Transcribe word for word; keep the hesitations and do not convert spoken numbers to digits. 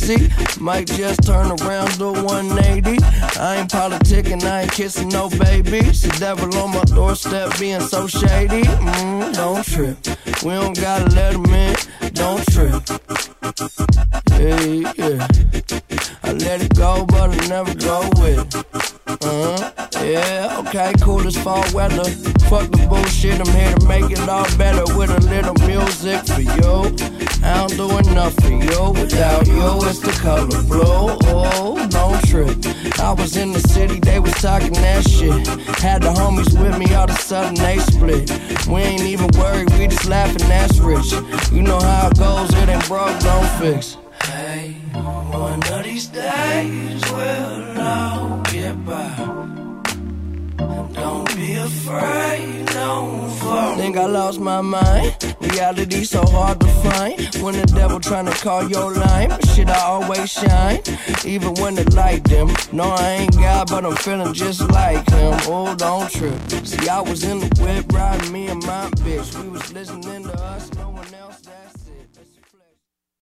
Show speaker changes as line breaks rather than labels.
crazy. Might just turn around, do one eighty. I ain't politicking, I ain't kissing no babies. The devil on my doorstep being so shady. Mm, don't trip. We don't gotta let him in. Don't trip. Yeah, yeah. I let it go, but I never go with it. Uh-huh. Yeah, okay, cool as fall weather. Fuck the bullshit, I'm here to make it all better with a little music for you. I don't do enough for you. Without you, it's the color blue. Oh, don't trip. I was in the city, they was talking that shit. Had the homies with me, all of a sudden they split. We ain't even worried, we just laughing, that's rich. You know how it goes, it ain't broke, don't fix. Hey, one of these days we'll all get by. Don't be afraid, don't fall. Think I lost my mind. Reality so hard to find. When the devil tryna call your line, but shit, I always shine. Even when the light dim. No, I ain't God, but I'm feeling just like him. Oh, don't trip. See, I was in the whip riding me and my bitch. We was listening to us. No